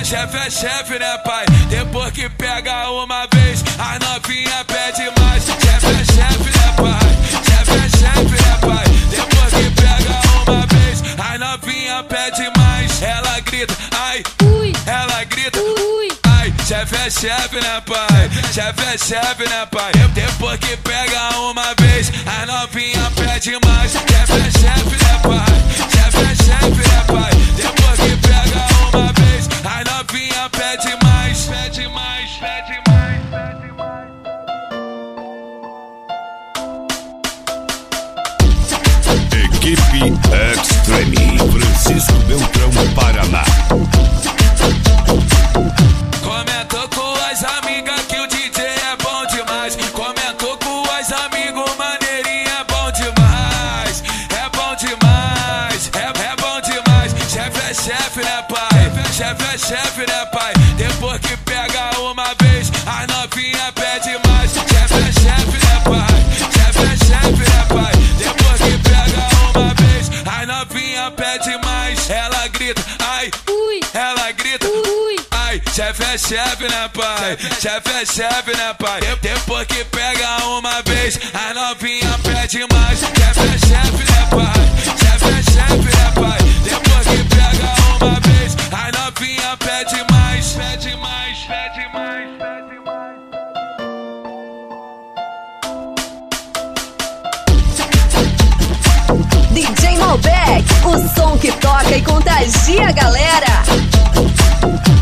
chefe é chefe, né, pai? Depois que pega uma vez, a novinha pede mais. Chefe é chefe, né, pai? Chefe é chefe, né, pai? Depois que pega uma vez, a novinha pede mais. Ela grita, ai, ui. Ela grita, ui. Ai, chefe é chefe, né, pai? Chefe é chefe, né, pai? Depois que pega uma vez, a novinha pede mais. Chefe é chefe, né, pai? Chefe é chefe, né, pai? Depois que pega uma vez, a novinha pede mais. Pede mais, pede mais, pede mais. Equipe Extreme, Francisco Beltrão, Paraná. Comentou com as amigas que o DJ é bom demais. Comentou com as amigos, maneirinha é bom demais. É bom demais, é bom demais. Chefe é chefe, né, pai? Chefe é chefe, né, pai? Depois que pega uma vez, a novinha pede mais. Chefe é chefe, né, pai? Chefe é chefe, né, pai? Depois que pega uma vez, a novinha pede mais. Ela grita, ai, ui. Ela grita, ui. Ai, chefe é chefe, né, pai? Chefe é chefe, né, pai? Depois que pega uma vez, a novinha pede mais. Chefe é chefe, né, pai? Chefe é chefe, né, pai? Depois que pega uma vez, a novinha pede mais. Pede mais, pede mais, pede mais. DJ Malbec, o som que toca e contagia a galera.